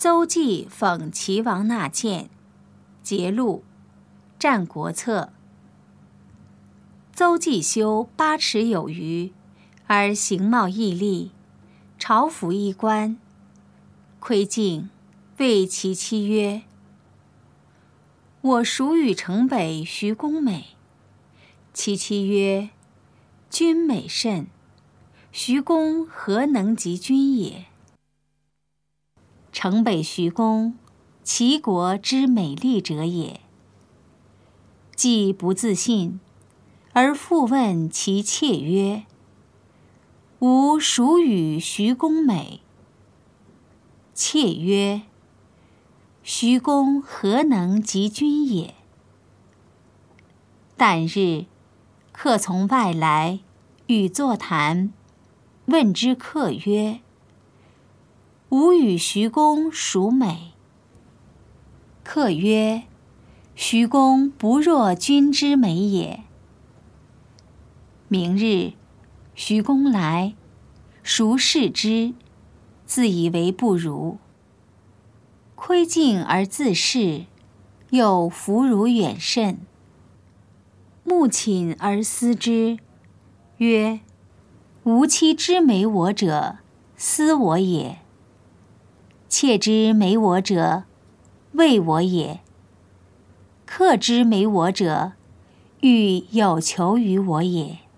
邹忌讽齐王纳谏，节录，战国策。邹忌修8尺有余，而形貌毅力，朝服衣冠。窥镜谓其妻曰：“我孰与城北徐公美？”其妻曰：“君美甚，徐公何能及君也？”城北徐公，齐国之美丽者也。既不自信，而复问其妾曰：“吾孰与徐公美？”妾曰：“徐公何能及君也？”旦日，客从外来，与坐谈，问之客曰：“吾与徐公孰美？”客曰：“徐公不若君之美也。”明日，徐公来，孰视之，自以为不如。窥镜而自视，又弗如远甚。目寝而思之，曰：“吾妻之美我者，思我也；妾之美我者，畏我也；客之美我者，欲有求于我也。”